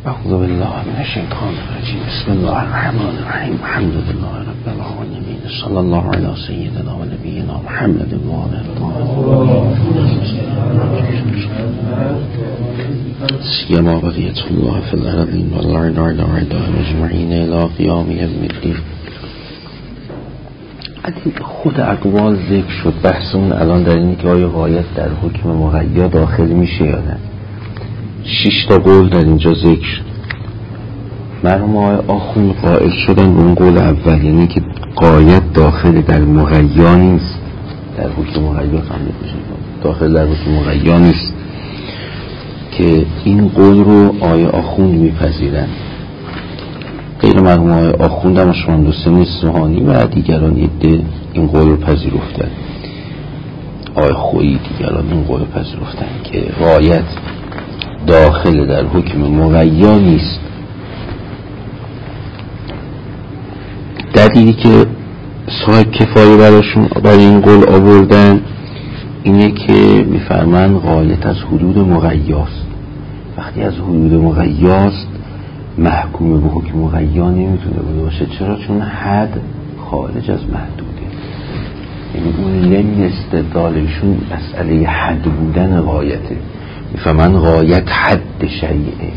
اعوذ بالله من الشیطان الرجیم. بسم الله الرحمن الرحیم. الحمد لله رب العالمین. صلی الله علی سیدنا و نبینا محمد و آله الطاهرین. سیما بقیت الله فی الارضین و الارض عداه مجمعین الی قیام یوم الدین. خود اقوال ذکر شد. بحثمون الان در اینه که آیا غایت در حکم مقید داخل میشه یا نه. 6 تا قول در اینجا ذکر شد. مرحوم آقای آخوند قائل شدن به اون قول اول، یعنی که غایت داخل در مقید نیست، در حکم مقید داخل در حکم مقید نیست، که این قول رو آقای آخوند میپذیرن. غیر مرحوم آقای آخوند هم شما دوستان اصفهانی و دیگران این قول رو پذیرفتن. آقای خویی دیگران این قول رو پذیرفتن که غایت داخل در حکم مقید نیست. دلیلی که صاحب کفایه برای این قول آوردن اینه که میفرمن غایت از حدود مقیدست. وقتی از حدود مقیدست محکوم به حکم مقید نمیتونه بوده باشه. چرا؟ چون حد خارج از محدوده. یعنی اون لم استدلالشون مسئله حد بودن غایته. میفهمن غایت حد شیعه،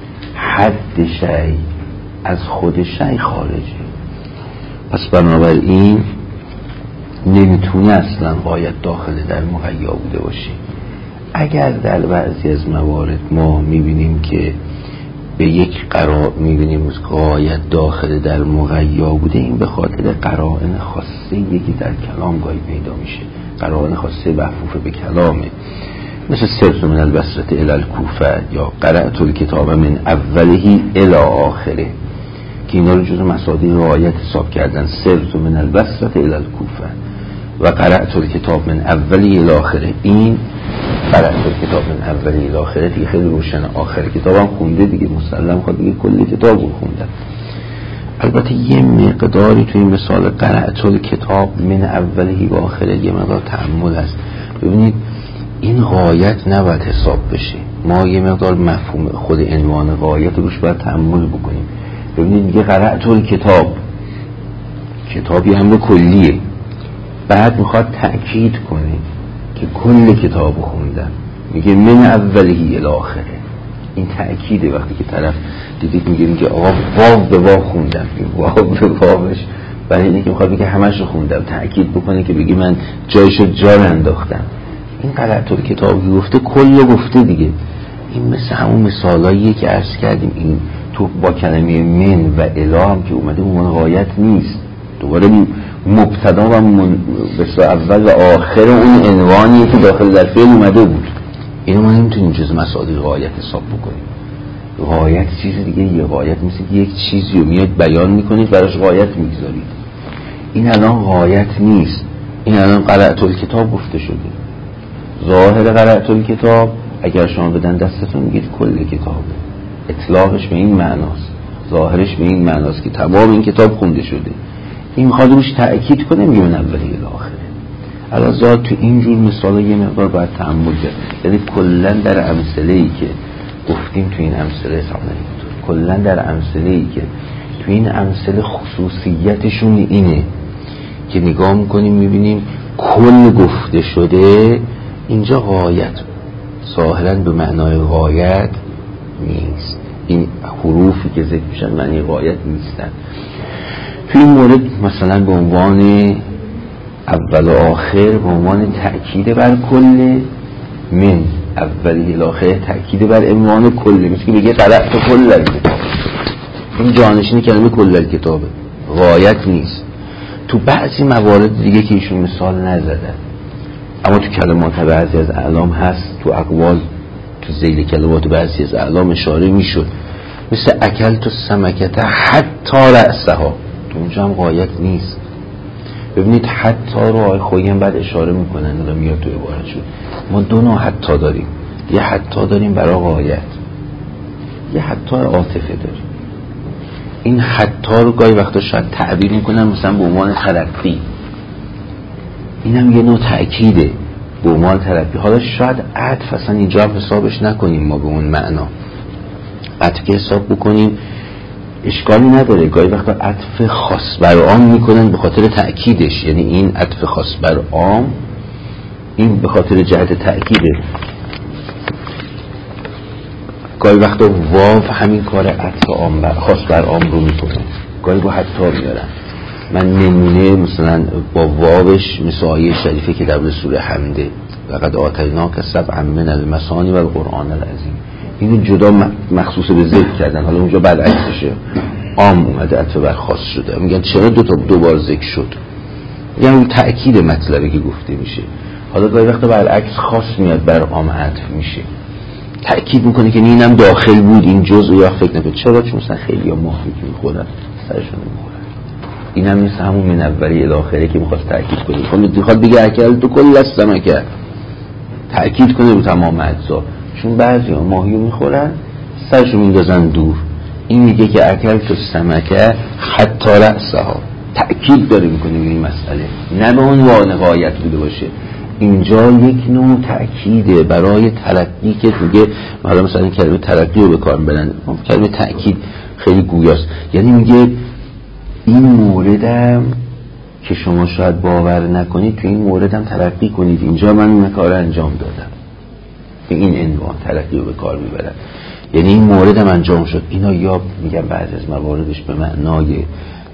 حد شیع از خود شیع خارجه. پس بنابراین نمیتونه اصلا غایت داخل در مقید بوده باشه. اگر در بعضی از موارد ما میبینیم که به یک میبینیم غایت داخل در مقید بوده، این به خاطر قرائن خاصه یکی در کلام گاهی پیدا میشه. قرائن خاصه محفوفه به کلامه، مثل سرت من البصره الی الکوفه یا قرأت الکتاب من اوله الی آخره، که اینا رو جزو مصادیق غایت حساب کردن. سرت من البصره الی الکوفه و قرأت الکتاب من اوله الی آخره. این قرأت الکتاب من اوله الی آخره دیگه خیلی روشن، آخر کتابم خونده دیگه، مسلم خود دیگه کلی کتاب رو خوندن. البته یه مقداری توی این مثال قرأت الکتاب من اوله و آخره یه مقدار تأمل هست. ببینید این غایت نباید حساب بشه. ما یه مقدار مفهوم خود عنوان غایت روش باید تأمل بکنیم. ببینید میگه قرأت الکتاب، کتابی امر کلیه، بعد میخواد تأکید کنه که کل کتاب خوندم، میگه من اوله الی آخره. این تأکیده. وقتی که طرف دیدید میگه آقا واو به واو خوندم، واو به واوش برای اینکه میخواد بگه همش رو خوندم، تأکید بکنه که بگی من جایشو جا انداختم. این قرأت الکتاب گفته کل گفته دیگه. این مثل همون مثالاییه که عرض کردیم. این تو با کلمه من و الی هم که اومده اون غایت نیست. دوباره مبتدا و بسیار اول و آخر اون عنوانیه که داخل در فعل اومده بود. اینو ما نمیتونیم جز مصادیق غایت حساب بکنیم. غایت چیز دیگه. یه غایت مثل یک چیزی رو میاد بیان میکنید براش غایت میگذارید. این الان غایت نیست. این الان قرأت الکتاب گفته شده. ظاهر قرأت الکتاب اگر شما بدن دستتون میگید کل کتابه. اطلاقش به این معناست، ظاهرش به این معناست که تمام این کتاب خونده شده. این میخواد روش تأکید کنه میگه من اولی الی آخره. الان ذات تو اینجور مثالا یه مقدار باید تأمل کرد. یعنی کلا در امثله‌ای که گفتیم تو این امثله کلا در امثله‌ای که تو این امثله خصوصیتشون اینه که نگاه میکنیم میبینیم کل گفته شده. اینجا غایت ظاهرا به معنای غایت نیست. این حروفی که ذکر میشن معنی غایت نیستن. تو این مورد مثلا به عنوان اول و آخر به عنوان تأکید بر کل، من اولی الی آخر تأکید بر عنوان کل، مثل که بگه قرأت کل الکتاب. این جانشین کلمه کل الکتابه، غایت نیست. تو بعضی موارد دیگه که ایشون مثال نزدن اما تو کلمات بعضی از اعلام هست، تو اقوال تو ذیل کلمات بعضی از اعلام اشاره میشد، مثل اکلت السمکه حتی رأسها. تو اونجا هم غایت نیست. ببینید حتی رو آقای خویی هم بعد اشاره میکنن، الان میاد تو عبارت شد. ما دو نوع حتی داریم. یه حتی داریم برای غایت، یه حتی عاطفه داریم. این حتی رو گاهی وقتا شاید تعبیر میکنن مثلا به عنوان ترقی. اینم یه نوع تأکیده به عنوان ترقی. حالا شاید عطف اصلا اینجا هم حسابش نکنیم ما به اون معنا. عطف که حساب بکنیم اشکالی نداره. گاهی وقتا عطف خاص بر عام میکنن به خاطر تأکیدش، یعنی این عطف خاص بر عام این به خاطر جهت تأکیده. گاهی وقتا واو همین کار عطف عام خاص بر عام رو میکنه، گاهی با حتی میارن. من نمونه مثلا با واوش مثل آیه شریفه که در سوره حمده لقد آتیناک سبعا من المثانی و القرآن العظیم، اینو جدا مخصوص به ذکر کردن. حالا اونجا برعکسشه، عام اومده عطف بر خاص شده. میگن چرا دو بار ذکر شد؟ یعنی تأکید مطلبی که گفته میشه. حالا گاهی وقتا برعکس خاص میاد بر عام عطف میشه، تأکید میکنه که اینم داخل بود این جزء. یا فکر نکنید چرا؟ چون مثلا خیلی ها ماهی که میخورن سرشون میخورن، این هم نیست همون من اولی الاخره که میخواست تأکید کنه. میخواد بگه اکل تو کل السمکه، تأکید کنه رو تمام اجزا. چون بعضی ها ماهی میخورن سرشون میندازن دور، این میگه که اکل تو السمکه حتی رأسها، تأکید داره میکنه به این مسئله، نه به عنوان غایت بوده باشه. اینجا یک نوع تأکیده برای تلقی که میگه مثلا کلمه تلقی رو به کار ببرن، کلمه تأکید خیلی گویاست. یعنی میگه این موردم که شما شاید باور نکنید تو این موردم تلقی کنید، اینجا من این کار انجام دادم. این عنوان تلقی رو به کار میبرن، یعنی این موردم انجام شد. اینا یا میگن بعضی از مواردش به معنای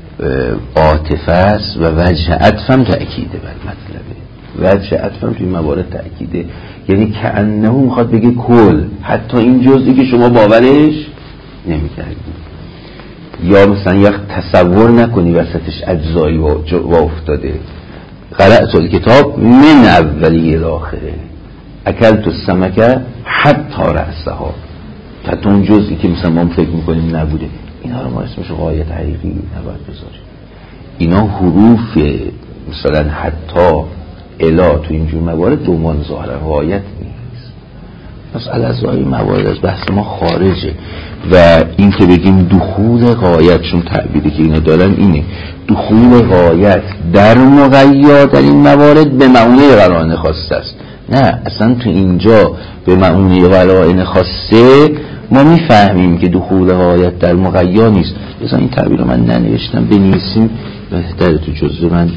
عاطفه است و وجه عطفم تأکیده بر مطلبه. وجه عطفم توی موارد تأکیده، یعنی که انه میخواد بگه کل، حتی این جزئی که شما باورش نمیکردید یا مثلا یک تصور نکنی وسطش اجزایی و افتاده. قرأت الکتاب من اولی الی آخره اکلت السمکه حتی رأسها، حتی اون جزئی که مثلا ما فکر میکنیم نبوده. اینا رو ما اسمش غایت حقیقی نباید بذاریم. اینا حروف مثلا حتی الا تو اینجور موارد دومان ظاهر غایت نیست. مسئله از این موارد از بحث ما خارجه. و این که بگیم دخول غایت، چون تعبیری که اینا دارن اینه، دخول غایت در مغیا در این موارد به معنی قرائن خاصه است. نه، اصلا تو اینجا به معنی قرائن خاصه ما میفهمیم که دخول غایت در مغیا نیست. مثلا این تعبیر رو من ننوشتم، بنویسیم بهتره، تو جزء من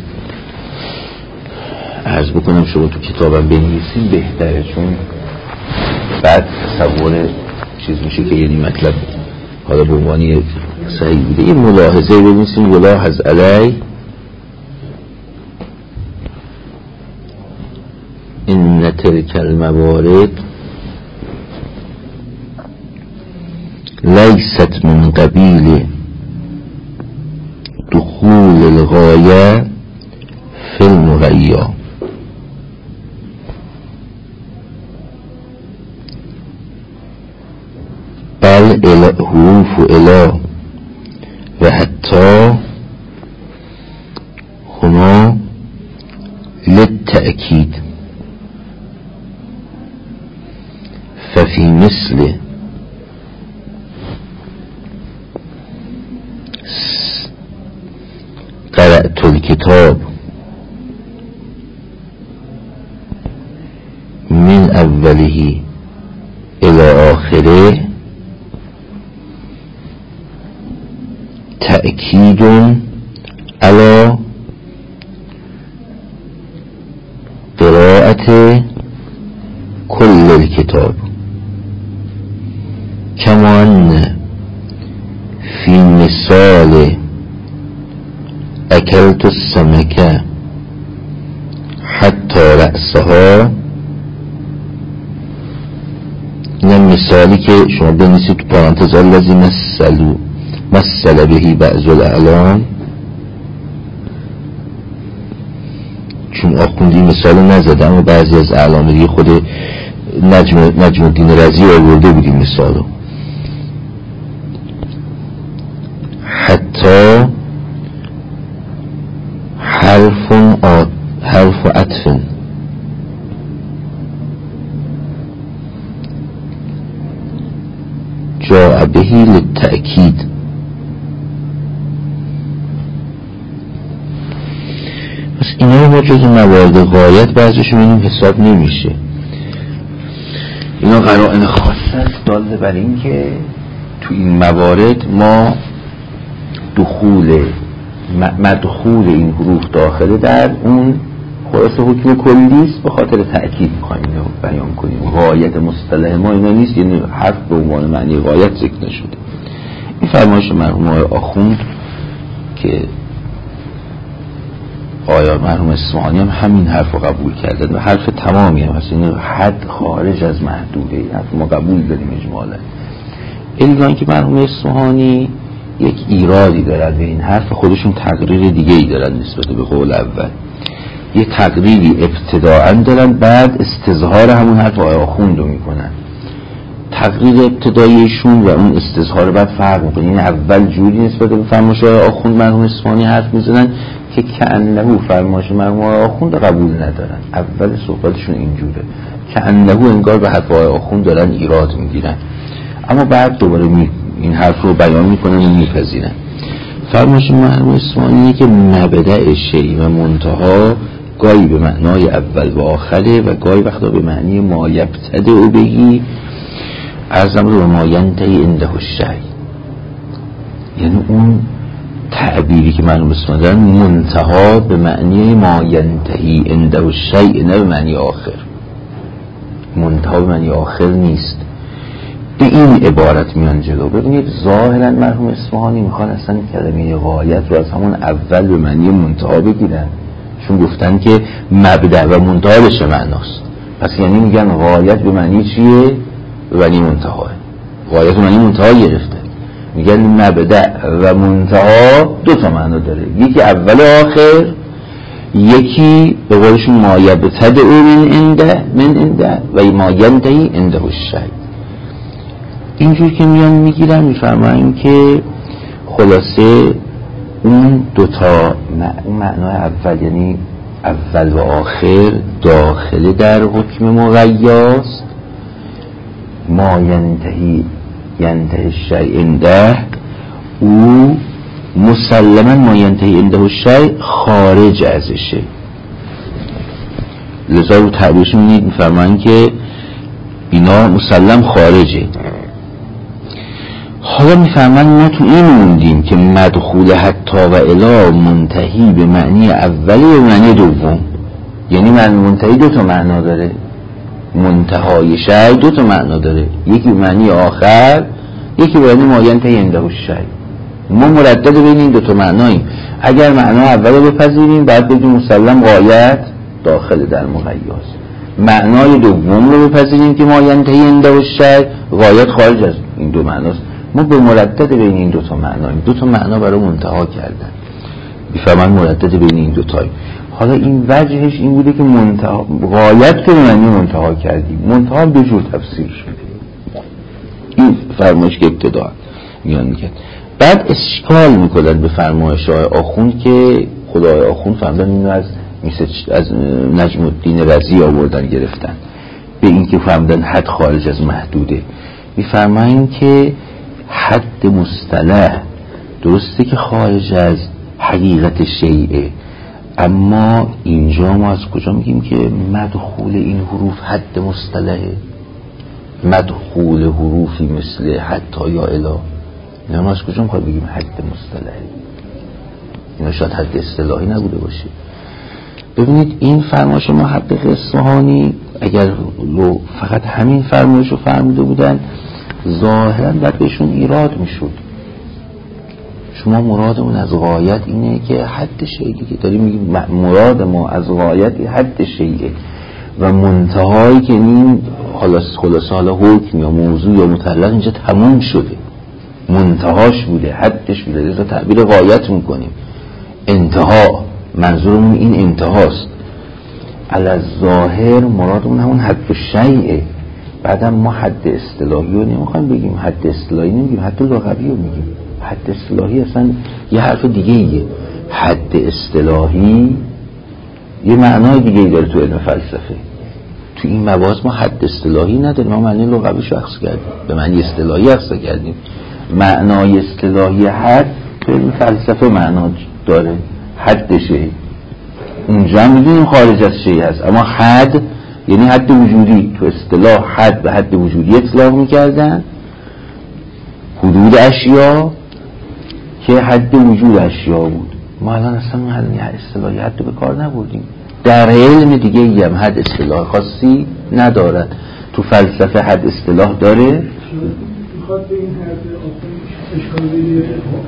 عرض بکنم شما تو کتابم بنویسیم بهتره، چون بعد تصور چیز میشه که یعنی مطلب حالا به عنوانی صحیح بوده. این ملاحظه بنویسیم ولاحظ علی ان تلک الموارد لیست من قبیل دخول الغایه فی المغیا، بل حروف الا و حتی هنا للتأکید ففي مثل قرأت الكتاب من اوله الى آخره تأکید على قراءة كل الكتاب كما أن في مثال أكلت السمكة حتى رأسها، این مثالی که شما بنویسید تو پرانتز الذی مثل بهی بعض الاعلام، چون آخوندی مثال نزده اما بعضی از اعلام دیگه خود نجم الدین رضی آورده بود این مثالو. حتی حرف عطف جاء بهی للتأکید. پس اینا ما جز موارد غایت بعضیشون این حساب نمیشه. اینا قرائن خاصه است داله بر این که تو این موارد ما مدخول این حروف داخله در اون خلاصه حکم کلی است، به خاطر تأکید می‌خوایم اینو بیان کنیم. غایت مصطلح ما اینا نیست، یعنی حرف به عنوان معنی غایت ذکر نشده. این فرمایش مرحوم آقای آخوند که آیا مرحوم اصفهانی هم همین حرف رو قبول کردن و حرف تمامی هم هست، این حد خارج از محدوده، این حرف ما قبول داریم اجمالا. الا که مرحوم اصفهانی یک ایرادی دارن به این حرف، خودشون تقریر دیگه ای دارن نسبت به قول اول. یه تقریری ابتداعا دارن، بعد استظهار همون حرف آقای آخوند رو میکنن. تقریر ابتداییشون و اون استظهار بعد فرق میکنه. این اول جوری نسبت به فرمایش آقای آخوند مرحوم اصفهانی حرف میزنن که کأنه فرمایش مرحوم آقای آخوند قبول ندارن. اول صحبتشون اینجوره، کأنه انگار به حرف آقای آخوند دارن ایراد میگیرن، اما بعد دوباره این حرف رو بیان میکنن و میپذیرن. فرمایش مرحوم اصفهانی که مبدأ شیء و منتها گاهی به معنای اول و آخره و گاهی وقتا به معنی ما یبتدئ بهی ارزم رو ما ینتهی عنده الشیء، یعنی اون تعبیری که مرحوم اصفهانی دارن منتها به معنی ما ینتهی عنده الشیء، نه به معنی آخر. منتها به معنی آخر نیست. به این عبارت میان جلو. ببینید ظاهرا مرحوم اصفهانی میخوان اصلا کلمه غایت رو از همون اول به معنی منتها بگیرن، چون گفتن که مبدأ و منتها به چه معناست. پس یعنی میگن غایت به معنی چیه؟ به معنی منتها. غایت به معنی منتها گرفته. میگن مبدأ و منتها دو تا معنا داره، یکی اول و آخر، یکی به قولشون ما یبتدئ من عنده و ما ینتهی عنده الشیء. اینجور که میان میگیرن میفرماییم که خلاصه اون دوتا معنای اول، یعنی اول و آخر داخل در حکم مغیاست. ما ینتهی الشیء عنده، او مسلما ما ینتهی عنده الشیء خارج ازشه. لذا رو تعبیرش میفرماییم که اینا مسلم خارجه. حالا میفهمن ما تو این موندیم که مدخول حتی و الی منتهی به معنی اولی و معنی دوم، یعنی معنی منتهی دو تا معنا داره، منتهای شیء دو تا معنا داره، یکی به معنی آخر، یکی به معنی ما ینتهی عنده الشیء. ما مردد بین این دو تا معناییم. اگر معنا اول رو بپذیریم بعد بگیم مسلم غایت داخل در مغیاس، معنای دوم رو بپذیریم که ما ینتهی عنده الشیء غایت خارج از این دو معناست. ما به مردد بین این دو تا معناییم، دو تا معنا برای منتها کردن، میفهمن مردد بین این دو تاییم. حالا این وجهش این بوده که منتها غایت که معنی منتها کردیم، منتها دو جور تفسیر شده. این فرمایش که ابتدا میان میکرد، بعد اشکال میکنن به فرمایش آقای آخوند که خدای آخوند فهمدن اینو از نجم الدین رضی آوردن گرفتن به این که فهمدن حد خارج از محدوده. میفرماییم که حد مصطلح درسته که خارج از حقیقت شیئه، اما اینجا ما از کجا میگیم که مدخول این حروف حد مصطلحه؟ مدخول حروفی مثل حتی یا الی، نه ما از کجا میخواد بگیم حد مصطلحه؟ اینا شاید حد اصطلاحی نبوده باشه. ببینید این فرمایش محقق اصفهانی اگر فقط همین فرمایش رو فرموده بودن ظاهرا باید بهشون ایراد میشد. شما مرادمون از غایت اینه که حد شیعه که داریم میگیم، مراد ما از غایت حد شیعه و منتهایی که این خلاصه حالا حکم یا موضوع یا مطلق اینجا تموم شده، منتهاش بوده، حدش بوده، لذا تعبیر غایت میکنیم. انتها منظورمون این انتهاست. علی ظاهر مرادمون همون حد شیعه. بعدم ما حد اصطلاحی رو نمیخوایم بگیم، حد اصطلاحی نمیگیم، حد لغوی رو میگیم. حد اصطلاحی اصلا یه حرف دیگه ایه. حد اصطلاحی یه معنای دیگه ای داره تو علم فلسفه. تو این مباحث ما حد اصطلاحی نداریم، ما معنی لغویشو اخذ کردیم، به معنی اصطلاحی اخذ کردیم. معنای اصطلاحی حد تو علم فلسفه معنا داره، حد شیء. اونجا میگیم خارج از شیء هست، اما حد یعنی حد وجودی. تو اصطلاح حد به حد وجودی اطلاق میکردن، حدود اشیا که حد وجود اشیا بود. ما الان اصلا این اصطلاحی حد به کار نبردیم. در علم دیگه هم حد اصطلاح خاصی ندارد. تو فلسفه حد اصطلاح داره. میخواد به این حد اشکال بگیره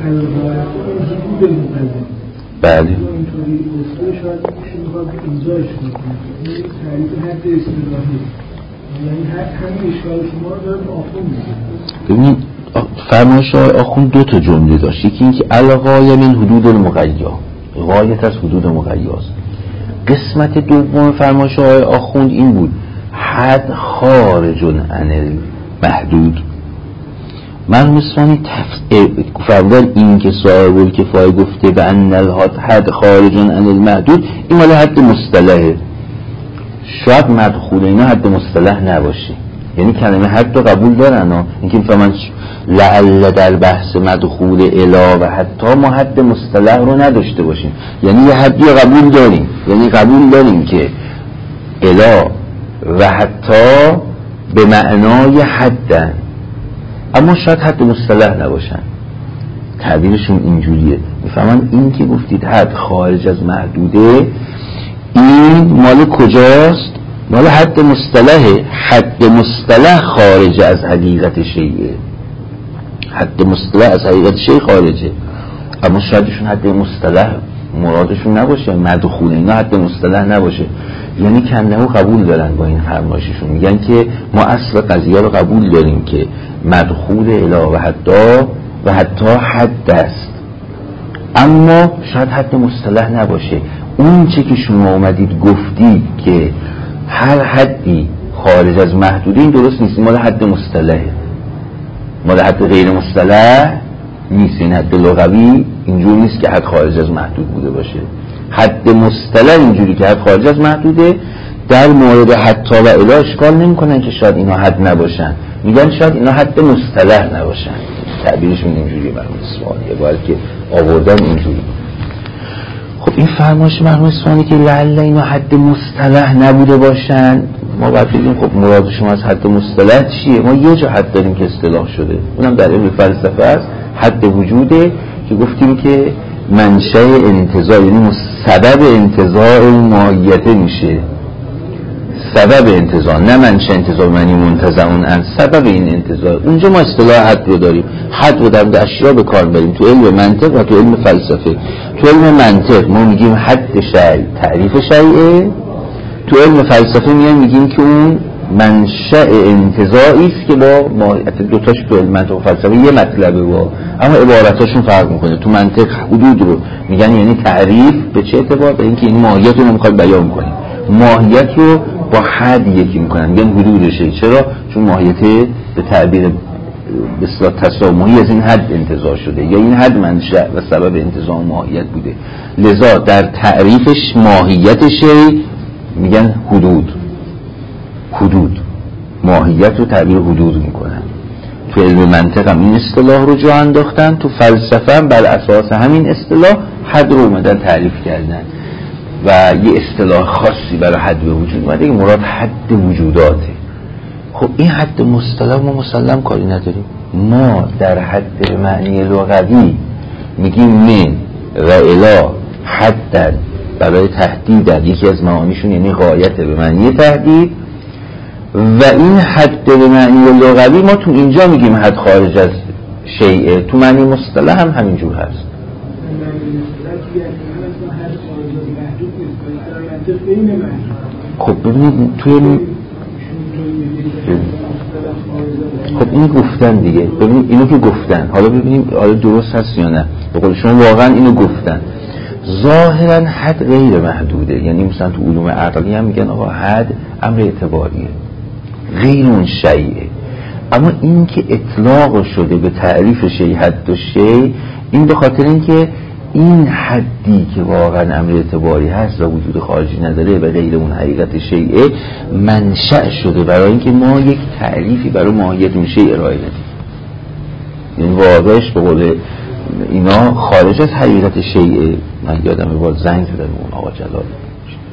حدود مقدم. بله اینطوری گفته شاید میخواد ایجاش کنه تعریف حد اصطلاحی، یعنی همین اشکال شما رو داره به آخون میگه. ببینید فرمایش های آخون دو تا جمله داشت. یکی این که الغایه من حدود المقیا، غایت از حدود مقیاست. قسمت دوم فرمایش های آخوند این بود حد خارج عن المحدود. مرحوم اصفهانی فرمودن این که صاحب الکفایه گفته به ان الحد خارج عن المحدود، این مال حد مصطلحه. شاید مدخول اینا حد مصطلح نباشه، یعنی کلمه حد رو قبول دارن اینکه میفهمن لعل در بحث مدخول الا و حتی ما حد مصطلح رو نداشته باشیم، یعنی یه حدی رو قبول داریم، یعنی قبول داریم که الا و حتی به معنای حدن، اما شاید حد مصطلح نباشن. تعبیرشون اینجوریه، میفهمن این که گفتید حد خارج از محدوده، این مال کجاست؟ مال حد مصطلحه. حد مصطلح خارج از حقیقت شیئه، حد مصطلح از حقیقت شیء خارجه، اما شایدشون حد مصطلح مرادشون نباشه، مدخول اینا حد مصطلح نباشه. یعنی کنهو قبول دارن با این فرمایششون، میگن که ما اصل قضیه رو قبول داریم که مدخول اله و حتی حد است، اما شاید حد مصطلح نباشه. اون چه که شما اومدید گفتید که هر حدی خارج از محدوده، این درست نیست، مال حد مصطلحه، مال حد غیر مصطلح نیست. این حد لغوی اینجوری نیست که حد خارج از محدود بوده باشه. حد مصطلح اینجوری که حد خارج از محدوده. در مورد حتی و اله اشکال نمی کنن که شاید اینا حد نباشن، میگن شاید اینا حد مصطلح نباشن. تعبیرشون اینجوریه مرحوم اصفهانی، باید که آوردن اینجوری. خب این فرمایش مرحوم اصفهانی که لعل اینا حد مصطلح نبوده باشن، ما باید بگیم خب مراد شما از حد مصطلح چیه؟ ما یه جا حد داریم که اصطلاح شده، اونم در علم فلسفه است، حد وجوده که گفتیم که منشأ انتزاع، یعنی سبب انتزاع ماهیته میشه، سبب انتزاع، نه منشأ انتزاع معنی منتزعون ان، سبب این انتزاع. اونجا ما اصطلاح حد رو داریم، حد رو در اشیا به کار بریم تو علم منطق و تو علم فلسفه. تو علم منطق ما میگیم حد شیء تعریف شیء، تو علم فلسفه میگیم که اون منشأ انتزاعی است که با ماهیت. دوتاش تو علم منطق و فلسفه یه مطلبه اما عبارتاشون فرق میکنه. تو منطق حدود رو میگن یعنی تعریف، به چه اعتبار؟ به اینکه این ماهیت رو نمیخواد بیان کنیم، ماهیت رو با حد یکی میکنن، میگن حدودشه. چرا؟ چون ماهیت به تعبیر به اصطلاح تسامحی از این حد انتزاع شده، یا این حد منشأ و سبب انتزاع ماهیت بوده، لذا در تعریفش ماهیت شیء میگن حدود. حدود ماهیت رو تعبیر حدود میکنن. تو علم منطق هم این اصطلاح رو جا انداختن، تو فلسفه هم بر اساس همین اصطلاح حد رو اومدن تعریف کردن و یه اصطلاح خاصی برای حد به وجود اومده که مراد حد وجوداته. خب این حد مصطلح ما مسلم کاری نداریم، ما در حد معنی لغوی میگیم من و الی حد برای تهدید، در یکی از معانیشون یعنی غایت به معنی تهدید، و این حد به معنی لغوی ما تو اینجا میگیم حد خارج از شیء، تو معنی مصطلح هم همینجور هست. خب ببینید توی خب این گفتن دیگه، ببینید اینو که گفتن، حالا ببینیم حالا درست هست یا نه. به قول شما واقعا اینو گفتن، ظاهرا حد غیر محدوده، یعنی مثلا تو علوم عقلی هم میگن آقا حد امر اعتباریه، غیر اون شیء، اما این که اطلاق شده به تعریف شیء حد و شیء، این به خاطر اینکه این حدی که واقعا امر اعتباری هست و وجود خارجی نداره و غیر اون حقیقت شیء، منشأ شده برای اینکه ما یک تعریفی برای ماهیت اون شیء ارائه بدیم. یعنی واقعش به قول اینا خارج از حقیقت شیء. من یادم باید زنگ زدم اون آقا جلال،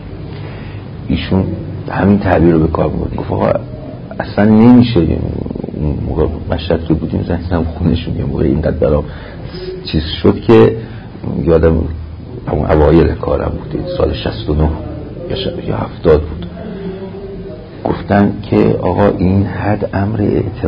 ایشون همین تعبیر رو به کار برد، گفت آقا اصلا نمیشه موقع مشهد که بودیم زنگم خونشون یه موقع اینقدر برام چیز شد که یادم همون اوایل کارم بود، سال 69 یا 70 بود. گفتن که آقا این حد امر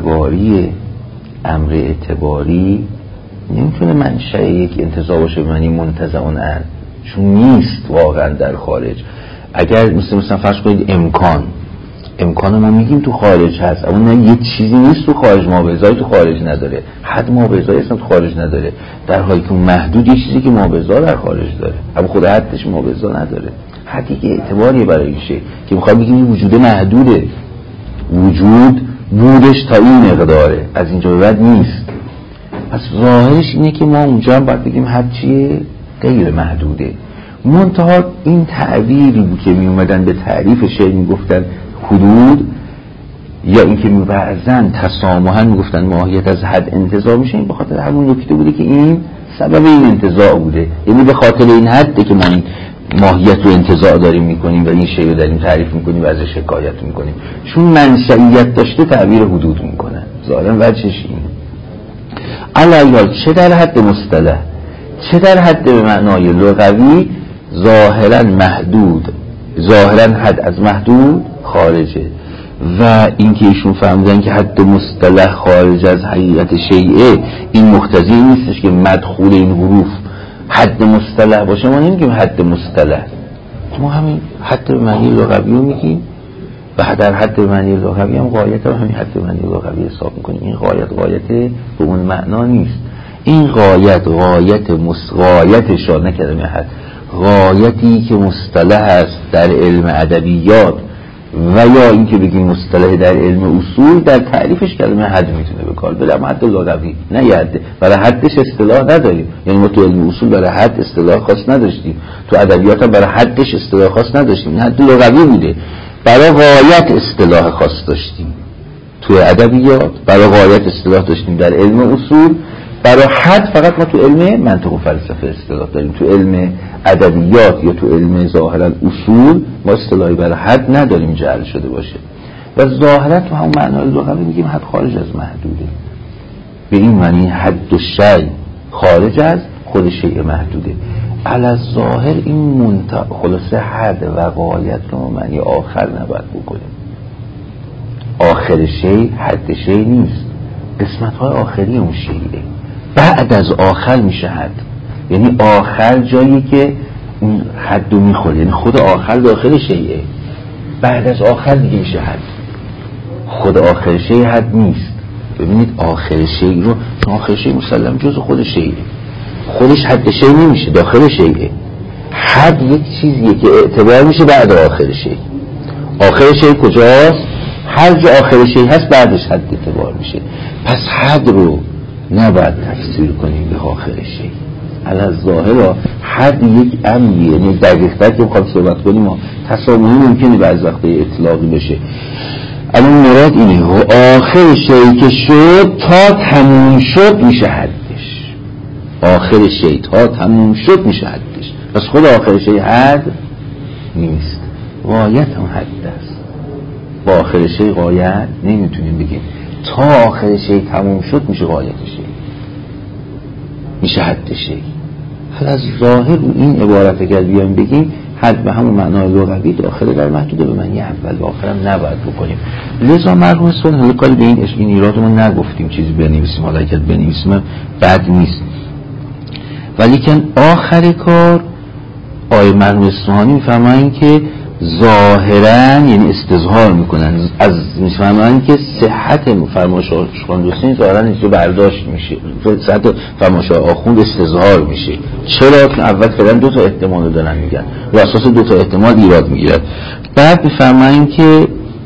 اعتباری نمیتونه منشأ یک انتزاع باشه، معنی منتزعون ان، چون نیست واقعا در خارج. اگر مثلا فرض کنید امکان ما میگیم تو خارج هست، اما نه یه چیزی نیست تو خارج، مابعضایی تو خارج نداره، حد مابعضایی اصلا تو خارج نداره، در حالی که محدود یه چیزی که مابعضا در خارج داره، اما خود حدش مابعضا نداره. حدی که اعتباری برای این شی که میخواد بگیم این وجود محدوده، وجود بودش تا این مقداره، از اینجا به بعد نیست. پس ظاهرش اینه که ما اونجا هم باید بگیم حد چیه؟ غیر محدوده. منتها این تعبیری بود که می اومدن به تعریف شی میگفتن حدود، یا اینکه بعضاً تسامحاً میگفتن ماهیت از حد انتزاع میشه، این به خاطر همون نکته بوده که این سبب این انتزاع بوده، یعنی به خاطر این حده که ما این ماهیت رو انتزاع داریم میکنیم و این شی رو داریم تعریف میکنیم و ازش حکایت میکنیم، چون منشئیت داشته تعبیر حدود میکنن. ظاهراً وجهش این علایال چه در حد مصطلح چه در حد به معنای لغوی ظاهراً محدود، ظاهراً حد از محدود خارجه. و اینکه ایشون فهمیدن که حد مصطلح خارج از حقیقت شیعه، این مقتضی نیستش که مدخول این حروف حد مصطلح باشه. ما نمیگیم حد مصطلح، ما همین حد به معنی لغوی رو میگیم و در حد به معنی لغوی هم غایت رو همین حد به معنی لغوی حساب میکنیم. این غایت به اون معنا نیست، این غایتش نه کلمه حد، غایتی که مصطلح است در علم ادبیات و یا اینکه بگیم مصطلح در علم اصول، در تعریفش کلمه حد میتونه به کار بره، حد لغوی نه یه حد، برای حدش اصطلاح نداریم. یعنی ما تو علم اصول برای حد اصطلاح خاص نداشتیم، تو ادبیات هم برای حدش اصطلاح خاص نداشتیم، حد لغوی بوده. برای غایت اصطلاح خاص داشتیم تو ادبیات، برای غایت اصطلاح داشتیم در علم اصول، برای حد فقط ما تو علم منطق و فلسفه اصطلاح داریم. تو علم ادبیات یا تو علم ظاهرا اصول ما اصطلاحی برای حد نداریم جعل شده باشه. و ظاهرا تو همون معنای لغوی میگیم حد خارج از محدوده، به این معنی حد و شی خارج از خود شیء محدوده. علی ظاهر این خلاصه حد و غایت رو معنی آخر نباید بکنیم. آخر شی حد شی نیست، قسمت های آخری اون شیء، بعد از آخر میشه حد. یعنی آخر جایی که اون حد رو میخوره، یعنی خود آخر داخل شیء، بعد از آخر دیگه میشه حد. خود آخر شیء حد نیست. ببینید آخر شیء رو، چون آخر شیء مسلم جز خود شیء، خودش حد شیء نمیشه، داخل شیء. حد یک چیزیه که اعتبار میشه بعد آخر شیء. آخر شیء کجاست؟ هر جا آخر شیء هست بعدش حد اعتبار میشه. پس حد رو نباید تفسیر کنیم به آخر شیء. علی ظاهر حد یک امریه، یعنی دقیق‌تر که بخوام صحبت کنیم تسامحی ممکنه بعضی وقتا اطلاقی بشه. الان مراد اینه آخر شیء که شد تا تموم شد میشه حدش. آخر شیء تا تموم شد میشه حدش. پس خود آخر شیء حد نیست، غایت هم حد است. با آخر شیء غایت نمیتونیم بگیم. تا آخر شیء تموم شد میشه غایت شیء، میشه حد شیء. حالا از ظاهر این عبارت اگر بیایم بگیم حد به همون معنای لغوی داخله در محدوده، به معنی اول و آخرم نباید بکنیم. لذا مرحوم سون حالا کاری به این ایراد ما نگفتیم، چیزی بنویسیم، حالا اگر بنویسیم بد نیست، ولی که آخر کار آیه مرحوم اصفهانی میفرمایند که ظاهرا یعنی استظهار میکنن، از میفرمایند که صحت فرمایش آخوند حسین ظاهرا اینجا برداشت میشه، صحت فرمایش آخوند استظهار میشه. چرا؟ چون اول فعلا دو تا احتمال رو دارن میگن و اساس دو تا احتمال ایراد میگیرن. بعد میفرمایند که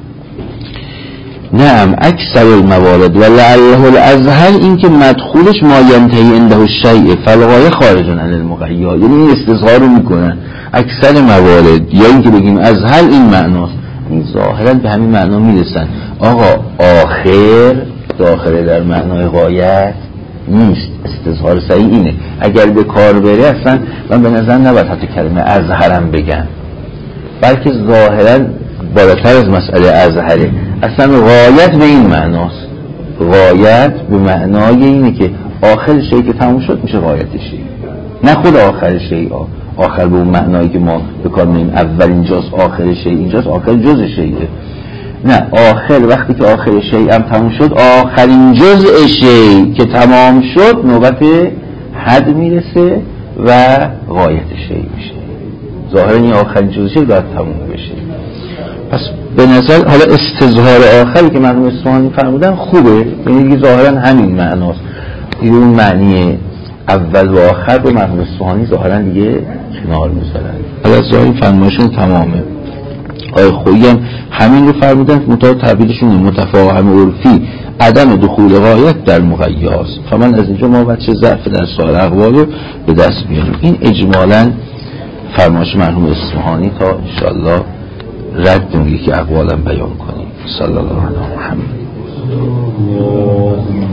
نعم اکثر الموارد و لعله الازهر، این که مدخولش ما ینتهی عنده الشیء فالغایه خارج عن المقید، یعنی این استظهار رو میکنن اکثر موارد، یا این که بگیم ازهر این معناست، این ظاهرا به همین معنا میرسن. آقا آخر داخل در معنای غایت نیست، استظهار صحیح اینه. اگر به کار بره اصلا من به نظر نباید حتی کلمه ازهرم بگن، بلکه ظاهرا بالاتر از مسئله ازهره، اصلا غایت به این معناست. غایت به معنای اینه که آخر شی که تموم شد میشه غایت شی، نه خود آخر شی. آخر به اون معنایی که ما بکنیم اول اینجاست آخر شی اینجاست، آخر جزء شیه. نه، آخر وقتی که آخر شی هم تموم شد، آخرین جزء شی که تمام شد نوبت حد میرسه و غایت شی میشه. ظاهرا این آخرین جزء شی باید تموم بشه. پس به نظر حالا استظهار آخری که مرحوم اصفهانی فرمودن خوبه، یعنی دیگه ظاهرا همین معناست، دیگه اون معنی اول و آخر رو مرحوم اصفهانی ظاهرا دیگه کنار میذارن. حالا ظاهر فرمایشون تمامه. آقای خویی هم همین رو فرمودن که مطابق تعبیرشون متفاهم عرفی عدم دخول غایت در مقیاس. فمن از اینجا ما بچه ضعف در سایر اقوال رو به دست میاریم. این اجمالاً فرمایش مرحوم اصفهانی تا انشاءالله رد اون یکی اقوالم بیان کنیم. صلی الله علیه و محمد.